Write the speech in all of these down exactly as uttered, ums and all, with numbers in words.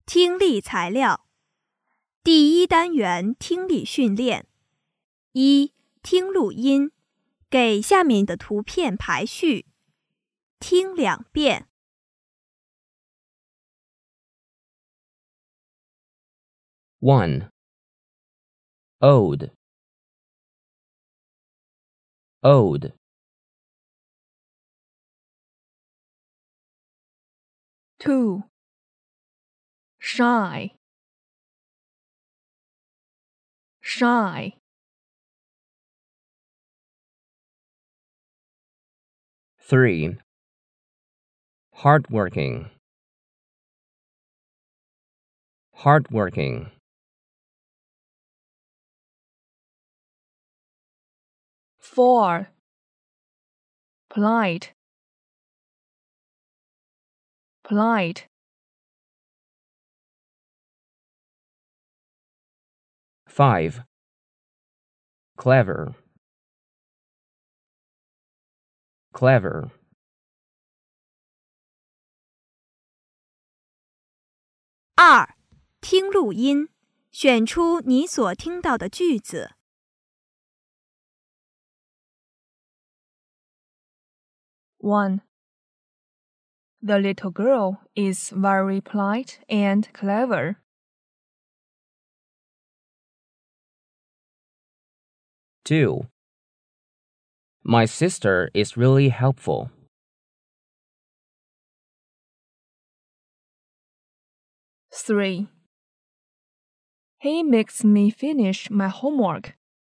听力材料。第一单元听力训练。一、听录音，给下面的图片排序，听两遍。 one. Ode. Ode. two. Shy. Shy. three. Hardworking. Hardworking. four. Polite. Polite. five. Clever. Clever. 二、听录音，选出你所听到的句子。 one. The little girl is very polite and clever. two. My sister is really helpful. three. He makes me finish my homework.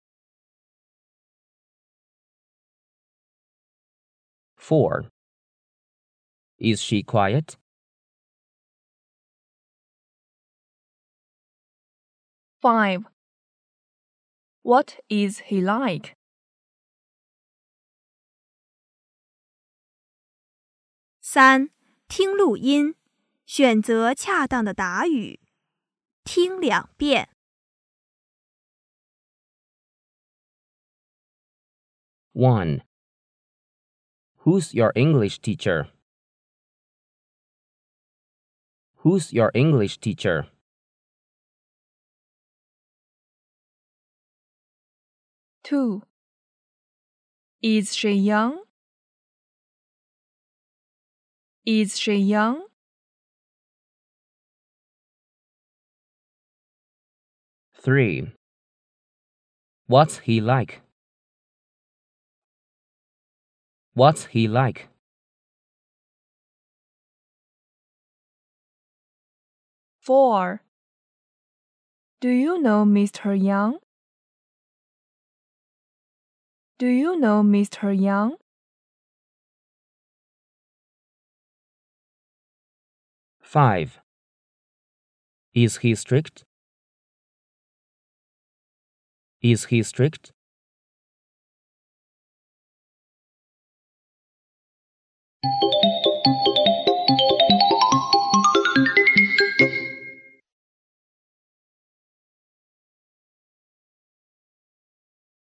four. Is she quiet? five. What is he like? 三、听录音，选择恰当的答语，听两遍。 one. Who's your English teacher? Who's your English teacher? two. Is she young? Is she young? three. What's he like? What's he like? four. Do you know Mister Young? Do you know Mister Young? five. Is he strict? Is he strict?